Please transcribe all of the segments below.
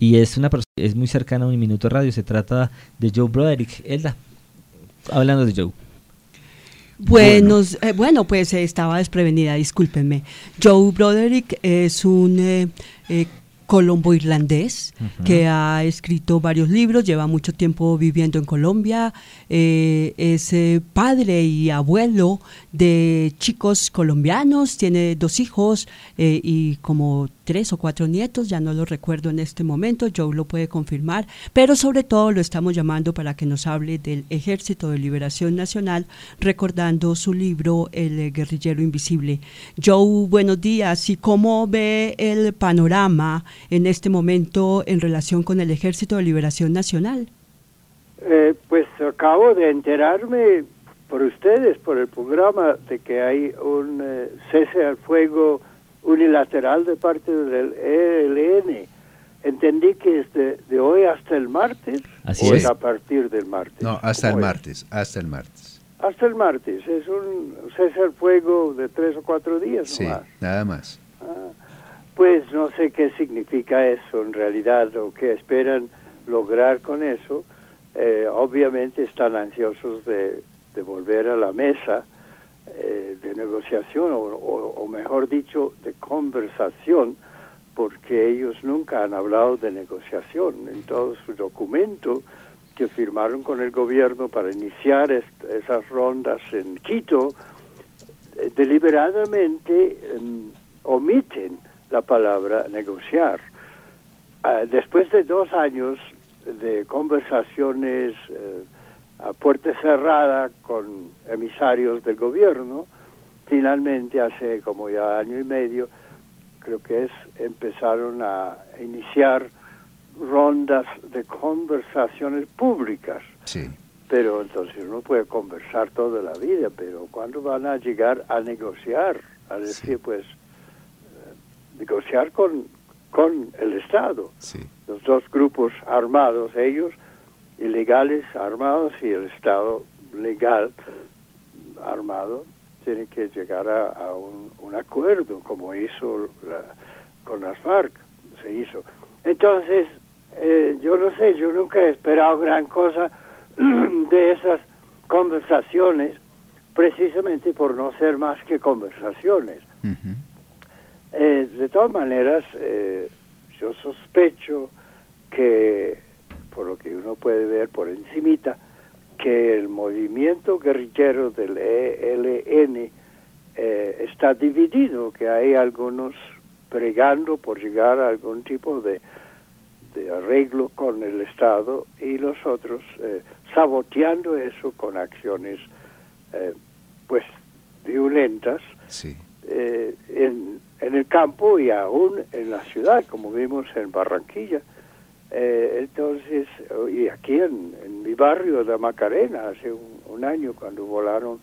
y es muy cercana a Un Minuto Radio. Se trata de Joe Broderick. Elda, hablando de Joe. Bueno, pues estaba desprevenida, discúlpenme. Joe Broderick es un colombo-irlandés que ha escrito varios libros, lleva mucho tiempo viviendo en Colombia, es padre y abuelo de chicos colombianos, tiene 2 hijos y como 3 o 4 nietos, ya no lo recuerdo en este momento, Joe lo puede confirmar, pero sobre todo lo estamos llamando para que nos hable del Ejército de Liberación Nacional, recordando su libro El guerrillero invisible. Joe, buenos días, ¿y cómo ve el panorama en este momento en relación con el Ejército de Liberación Nacional? Pues acabo de enterarme por ustedes, por el programa, de que hay un cese al fuego unilateral de parte del ELN. Entendí que es de hoy hasta el martes. Así ¿O es. a partir del martes? No, hasta el martes. Hasta el martes. Es un cese al fuego de 3 o 4 días. Sí, nomás. nada más. Pues no sé qué significa eso en realidad o qué esperan lograr con eso. Obviamente están ansiosos de volver a la mesa de negociación o mejor dicho de conversación, porque ellos nunca han hablado de negociación en todo su documento que firmaron con el gobierno para iniciar esas rondas en Quito. Deliberadamente omiten la palabra negociar. Después de 2 años de conversaciones a puerta cerrada con emisarios del gobierno, finalmente hace como ya 1 año y medio, creo que empezaron a iniciar rondas de conversaciones públicas. Sí. Pero entonces uno puede conversar toda la vida, pero ¿cuándo van a llegar a negociar? A decir, pues, negociar con el Estado. Sí. Los 2 grupos armados, ellos ilegales armados y el Estado legal armado, tienen que llegar a un acuerdo, como hizo con las FARC, se hizo. Entonces, yo no sé, yo nunca he esperado gran cosa de esas conversaciones, precisamente por no ser más que conversaciones. De todas maneras, yo sospecho que, por lo que uno puede ver por encimita, que el movimiento guerrillero del ELN está dividido, que hay algunos pregando por llegar a algún tipo de arreglo con el Estado y los otros saboteando eso con acciones pues violentas. Sí. En el campo y aún en la ciudad, como vimos en Barranquilla. Entonces, y aquí en mi barrio de Macarena, hace un año, cuando volaron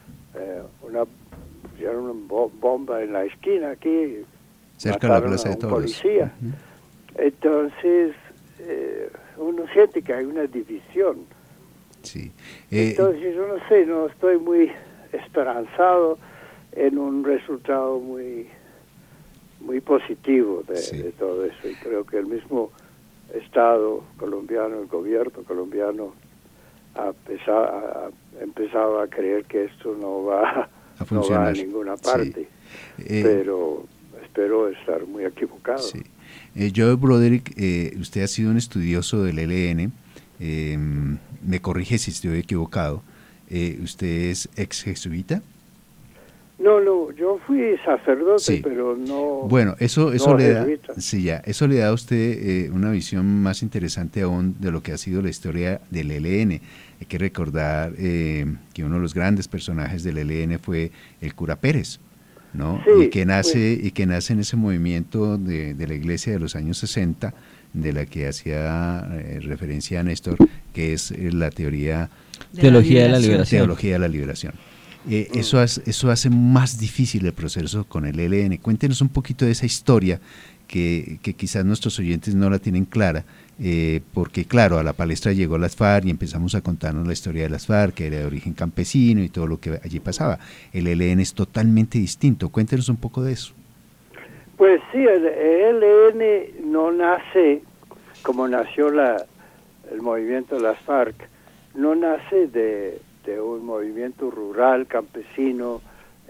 pusieron una bomba en la esquina aquí, cerca de la Plaza de Toros. Policía. Entonces, uno siente que hay una división. Sí. Entonces, yo no sé, no estoy muy esperanzado en un resultado muy positivo de todo eso, y creo que el mismo Estado colombiano, el gobierno colombiano ha empezado a creer que esto no va a ninguna parte. Sí. Pero espero estar muy equivocado. Sí. Joe Broderick, usted ha sido un estudioso del ELN, me corrige si estoy equivocado, ¿usted es ex jesuita? No, yo fui sacerdote, sí. Pero no. Bueno, eso no le da, eso le da a usted una visión más interesante aún de lo que ha sido la historia del ELN. Hay que recordar que uno de los grandes personajes del ELN fue el cura Pérez, ¿no? Sí, y que nace en ese movimiento de la iglesia de los años 60, de la que hacía referencia a Néstor, que es la teoría Teología de la Liberación. Teología de la Liberación. Eso hace más difícil el proceso con el ELN. Cuéntenos un poquito de esa historia que quizás nuestros oyentes no la tienen clara, porque claro, a la palestra llegó las FARC y empezamos a contarnos la historia de las FARC, que era de origen campesino y todo lo que allí pasaba. El ELN es totalmente distinto. Cuéntenos un poco de eso. Pues sí, el ELN no nace como nació el movimiento de las FARC, no nace de un movimiento rural, campesino,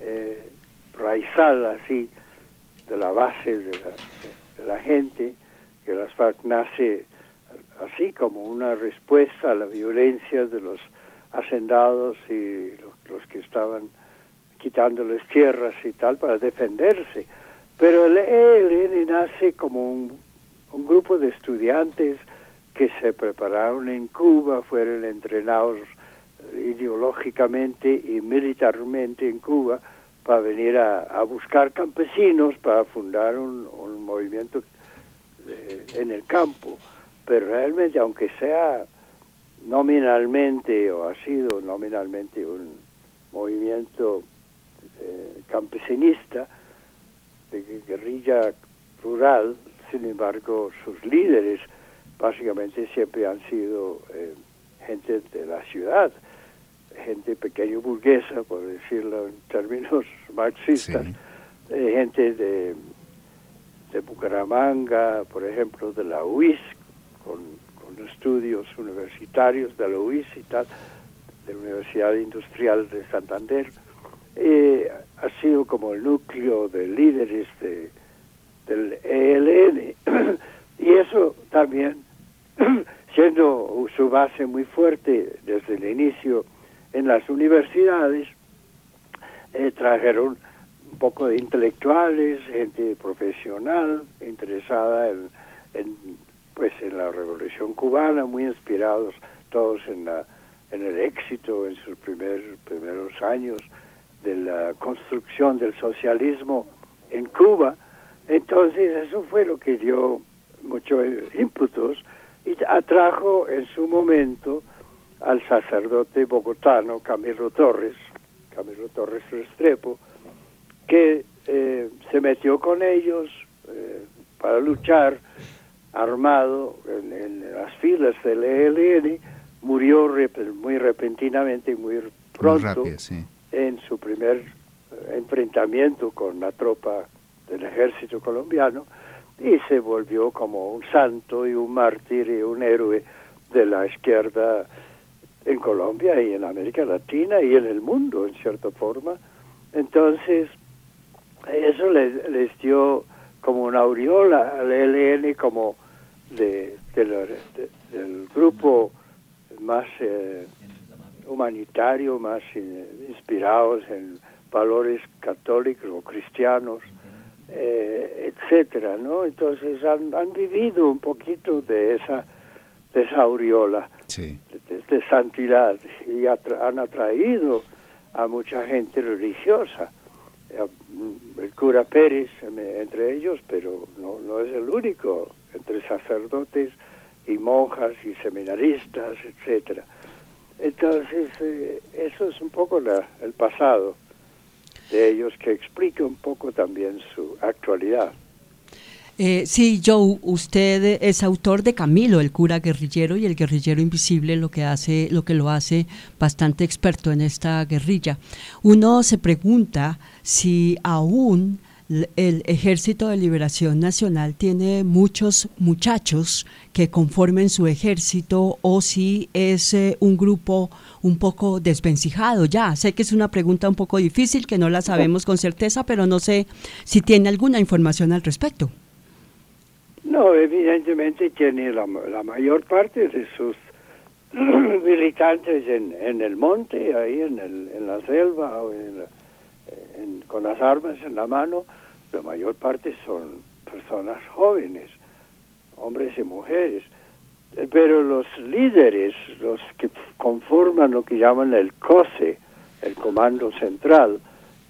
raizal, así, de la base de la gente, que las FARC nace así como una respuesta a la violencia de los hacendados y los que estaban quitándoles tierras y tal para defenderse. Pero el ELN nace como un grupo de estudiantes que se prepararon en Cuba, fueron entrenados ideológicamente y militarmente en Cuba para venir a buscar campesinos para fundar un movimiento en el campo. Pero realmente, aunque sea nominalmente o ha sido nominalmente un movimiento campesinista, de guerrilla rural, sin embargo, sus líderes básicamente siempre han sido gente de la ciudad, gente pequeño burguesa, por decirlo en términos marxistas, sí. Gente de Bucaramanga, por ejemplo, de la UIS, con estudios universitarios de la UIS y tal, de la Universidad Industrial de Santander. Ha sido como el núcleo de líderes del ELN, y eso también, siendo su base muy fuerte desde el inicio en las universidades, trajeron un poco de intelectuales, gente profesional, interesada en la Revolución Cubana, muy inspirados todos en el éxito en sus primeros años de la construcción del socialismo en Cuba. Entonces eso fue lo que dio mucho ímpetus y atrajo en su momento al sacerdote bogotano Camilo Torres Restrepo, que se metió con ellos para luchar armado en las filas del ELN, murió muy repentinamente, muy pronto, muy rápido, sí, en su primer enfrentamiento con la tropa del ejército colombiano, y se volvió como un santo y un mártir y un héroe de la izquierda en Colombia y en América Latina y en el mundo, en cierta forma. Entonces, eso les dio como una aureola al ELN como del grupo más humanitario, más inspirados en valores católicos o cristianos, etcétera, ¿no? Entonces han vivido un poquito de esa aureola, sí, de santidad, y han atraído a mucha gente religiosa. El cura Pérez entre ellos, pero no es el único, entre sacerdotes y monjas y seminaristas, etcétera. Entonces eso es un poco el pasado de ellos, que explica un poco también su actualidad. Sí, Joe, usted es autor de Camilo, el cura guerrillero y el guerrillero invisible, lo que lo hace bastante experto en esta guerrilla. Uno se pregunta si aún el Ejército de Liberación Nacional tiene muchos muchachos que conformen su ejército, o si es un grupo un poco desvencijado ya. Sé que es una pregunta un poco difícil, que no la sabemos con certeza, pero no sé si tiene alguna información al respecto. No, evidentemente tiene la mayor parte de sus militantes en el monte, ahí en la selva, o con las armas en la mano. La mayor parte son personas jóvenes, hombres y mujeres. Pero los líderes, los que conforman lo que llaman el COSE, el Comando Central,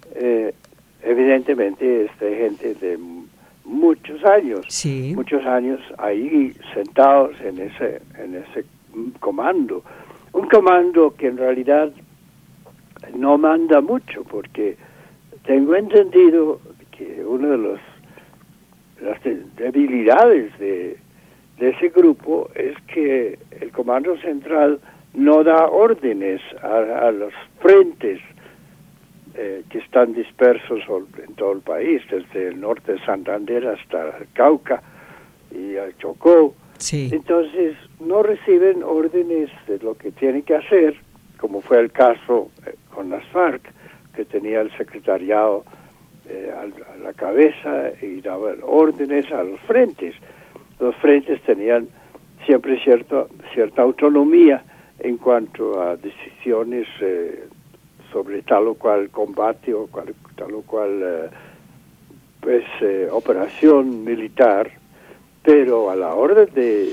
evidentemente es de gente de muchos años, sí, muchos años ahí sentados en ese comando. Un comando que en realidad no manda mucho, porque tengo entendido que una de las debilidades de ese grupo es que el Comando Central no da órdenes a los frentes que están dispersos en todo el país, desde el norte de Santander hasta el Cauca y al Chocó. Sí. Entonces no reciben órdenes de lo que tienen que hacer, como fue el caso con las FARC, que tenía el secretariado a la cabeza y daba órdenes a los frentes. Los frentes tenían siempre cierta autonomía en cuanto a decisiones sobre tal o cual combate o tal o cual operación militar, pero a la hora de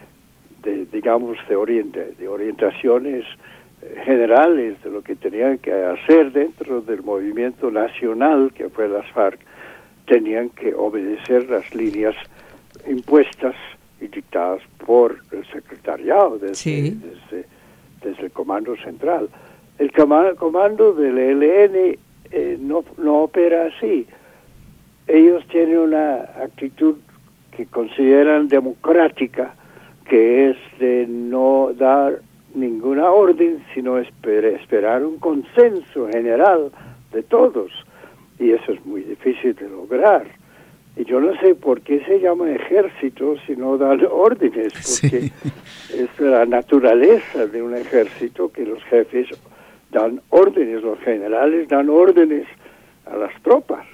orientaciones generales de lo que tenían que hacer dentro del movimiento nacional que fue las FARC, tenían que obedecer las líneas impuestas y dictadas por el secretariado desde el comando central. El comando del ELN no opera así. Ellos tienen una actitud que consideran democrática, que es de no dar ninguna orden, sino esperar un consenso general de todos. Y eso es muy difícil de lograr. Y yo no sé por qué se llama ejército si no dan órdenes, porque es la naturaleza de un ejército que los jefes dan órdenes, los generales dan órdenes a las tropas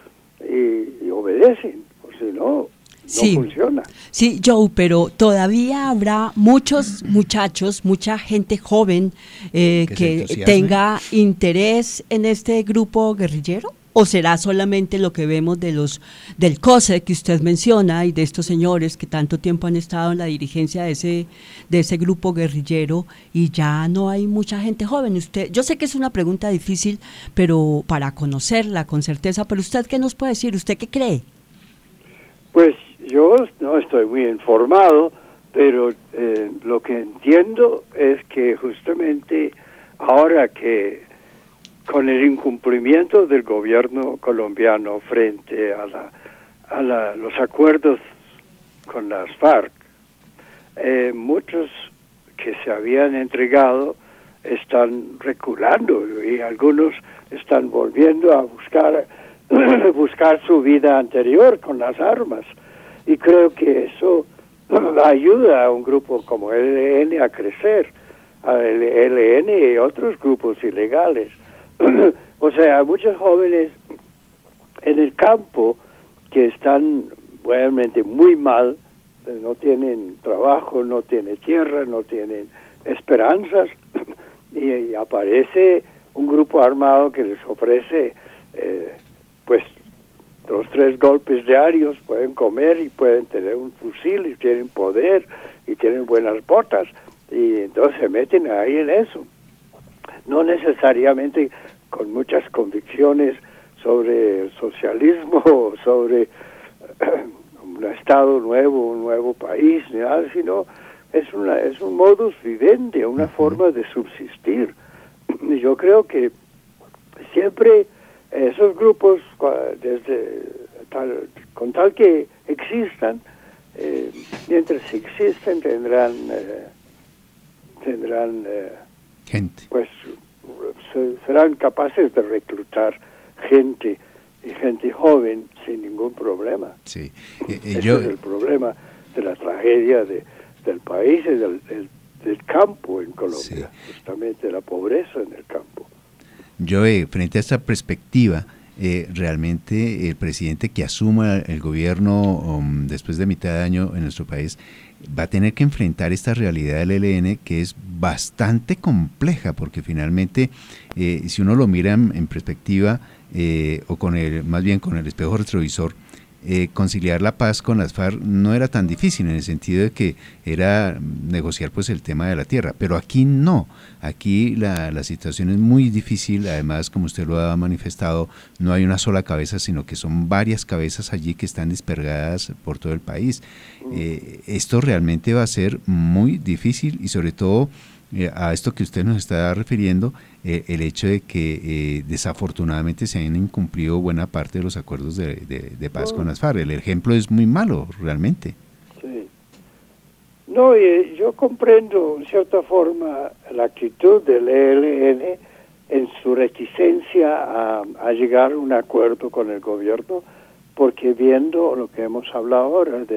y obedecen, o si no funciona. Sí, Joe, pero todavía habrá muchos muchachos, mucha gente joven que tenga interés en este grupo guerrillero. ¿O será solamente lo que vemos del COSE que usted menciona y de estos señores que tanto tiempo han estado en la dirigencia de ese grupo guerrillero y ya no hay mucha gente joven? Yo sé que es una pregunta difícil, pero para conocerla con certeza, pero usted ¿qué nos puede decir? ¿Usted qué cree? Pues yo no estoy muy informado, pero lo que entiendo es que justamente ahora que con el incumplimiento del gobierno colombiano frente a los acuerdos con las FARC, muchos que se habían entregado están reculando y algunos están volviendo a buscar su vida anterior con las armas. Y creo que eso ayuda a un grupo como el ELN a crecer, al ELN y otros grupos ilegales. O sea, muchos jóvenes en el campo que están realmente muy mal, no tienen trabajo, no tienen tierra, no tienen esperanzas, y aparece un grupo armado que les ofrece pues 2-3 golpes diarios, pueden comer y pueden tener un fusil y tienen poder y tienen buenas botas, y entonces se meten ahí en eso. No necesariamente con muchas convicciones sobre el socialismo o sobre un estado nuevo, un nuevo país, ni nada, sino es un modus vivendi, una forma de subsistir. Yo creo que siempre esos grupos, con tal que existan, mientras existen tendrán gente, pues serán capaces de reclutar gente y gente joven sin ningún problema. Sí. Ese es el problema de la tragedia del país y del campo en Colombia, sí. Justamente la pobreza en el campo. Yo, frente a esta perspectiva, realmente el presidente que asuma el gobierno después de mitad de año en nuestro país va a tener que enfrentar esta realidad del ELN, que es bastante compleja, porque finalmente si uno lo mira en perspectiva o más bien con el espejo retrovisor, conciliar la paz con las FARC no era tan difícil, en el sentido de que era negociar pues el tema de la tierra, pero aquí no, aquí la situación es muy difícil. Además, como usted lo ha manifestado, no hay una sola cabeza, sino que son varias cabezas allí que están dispersadas por todo el país. Esto realmente va a ser muy difícil, y sobre todo a esto que usted nos está refiriendo, el hecho de que desafortunadamente se han incumplido buena parte de los acuerdos de paz con las FARC. El ejemplo es muy malo, realmente. Sí. No, yo comprendo en cierta forma la actitud del ELN en su reticencia a llegar a un acuerdo con el gobierno, porque viendo lo que hemos hablado ahora de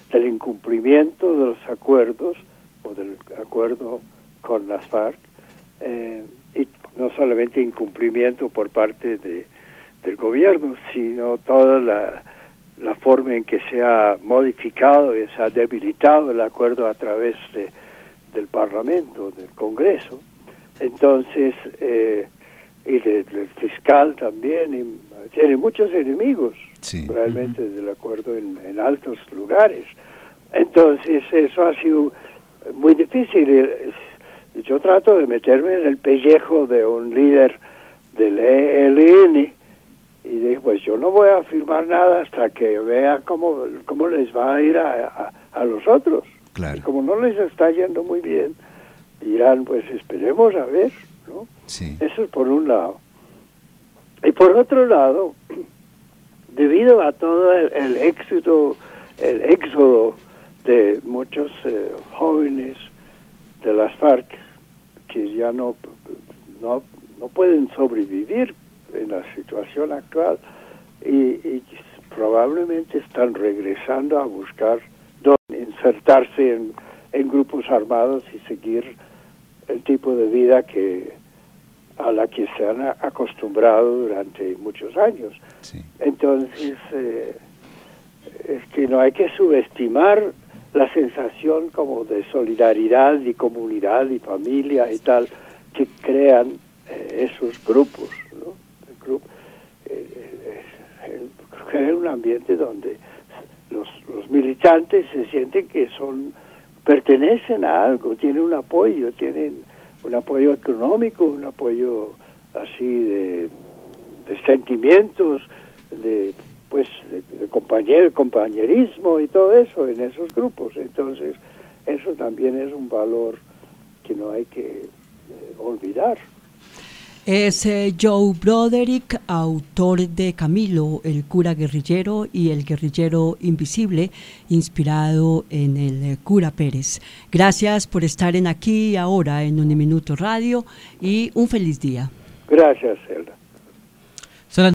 del incumplimiento de los acuerdos o del acuerdo con las FARC, y no solamente incumplimiento por parte del gobierno, sino toda la forma en que se ha modificado y se ha debilitado el acuerdo a través del Parlamento, del Congreso. Entonces, y del fiscal también, y tiene muchos enemigos, sí, realmente, del acuerdo en altos lugares. Entonces, eso ha sido muy difícil. Yo trato de meterme en el pellejo de un líder del ELN y digo, pues yo no voy a firmar nada hasta que vea cómo les va a ir a los otros. Claro. Y como no les está yendo muy bien, dirán, pues esperemos a ver, ¿no? Sí. Eso es por un lado. Y por otro lado, debido a todo el éxodo de muchos jóvenes de las FARC que ya no pueden sobrevivir en la situación actual y probablemente están regresando a buscar dónde insertarse en grupos armados y seguir el tipo de vida a la que se han acostumbrado durante muchos años. Sí. Entonces, es que no hay que subestimar la sensación como de solidaridad y comunidad y familia y tal que crean esos grupos, ¿no? Crea un ambiente donde los militantes se sienten que pertenecen a algo, tienen un apoyo económico, un apoyo así de sentimientos, de compañerismo y todo eso en esos grupos. Entonces, eso también es un valor que no hay que olvidar. Es Joe Broderick, autor de Camilo, el cura guerrillero y el guerrillero invisible, inspirado en el cura Pérez. Gracias por estar aquí ahora en Uniminuto Radio y un feliz día. Gracias, Elda.